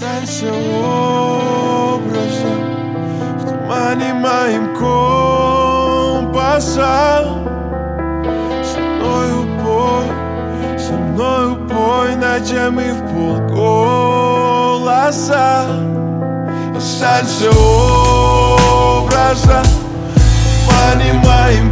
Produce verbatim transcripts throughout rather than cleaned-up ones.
Останься образом в тумане моим компасом. Со мною пой, со мною пой ночами в полголоса. Останься образом в тумане моим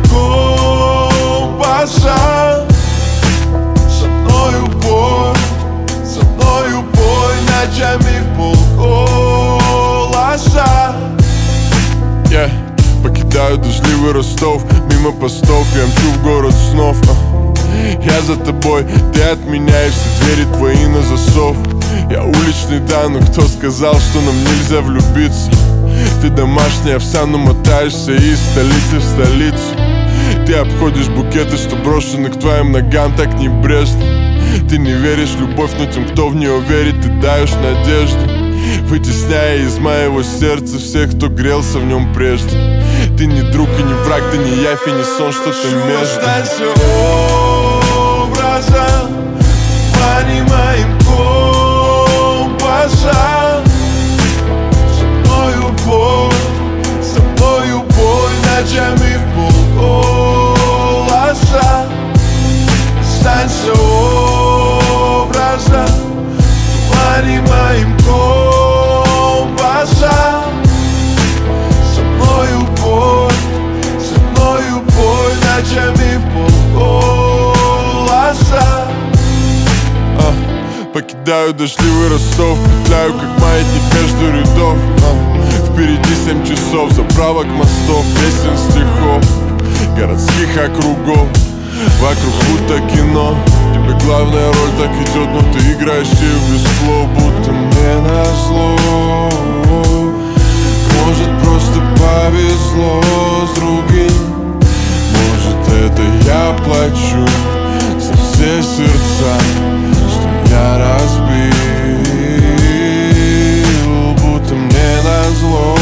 компасом. Со мною пой, со мною пой ночами в полголоса. Yeah. Покидаю дождливый Ростов, мимо постов я мчу в город снов. uh. Я за тобой, ты от меня, и все двери твои на засов. Я уличный, да, но кто сказал, что нам нельзя влюбиться? Ты домашняя овса, но мотаешься из столицы в столицу. Ты обходишь букеты, что брошены к твоим ногам так небрежно. Ты не веришь в любовь, но тем, кто в нее верит, ты даешь надежду, вытесняя из моего сердца всех, кто грелся в нем прежде. Ты не друг и не враг, ты не явь и не сон, что-то между. Останься образом в тумане моим компасом. Со мною бой, со мною бой ночами в полголоса. Останься образом в тумане моим компасом. Со мною бой, со мною бой ночами в полголоса. uh. Покидаю дождливый Ростов, петляю как маятник между рядов. uh. Впереди семь часов, заправок мостов, песен, стихов, городских округов. Вокруг будто кино, тебе главная роль так идет, но ты играешь и без слов, будто мне назло. Может, просто повезло с другим, может, это я плачу за все сердца, что я разбил, будто мне назло.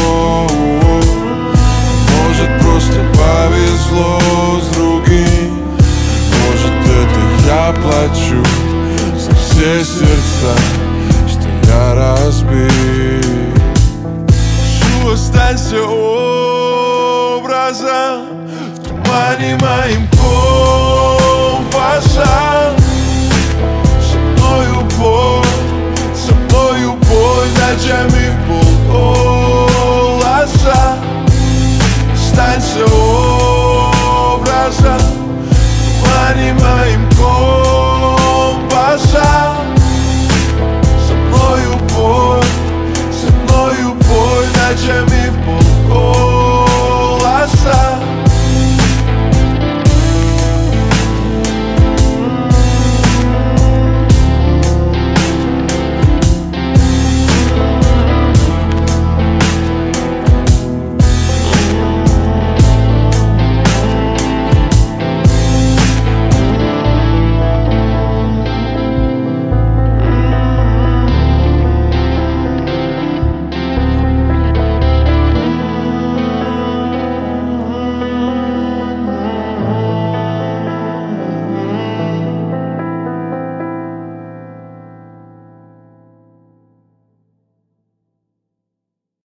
Может, просто повезло с другим, может, это я плачу за все сердца, что я разбил. Останься образом в тумане моим компасом.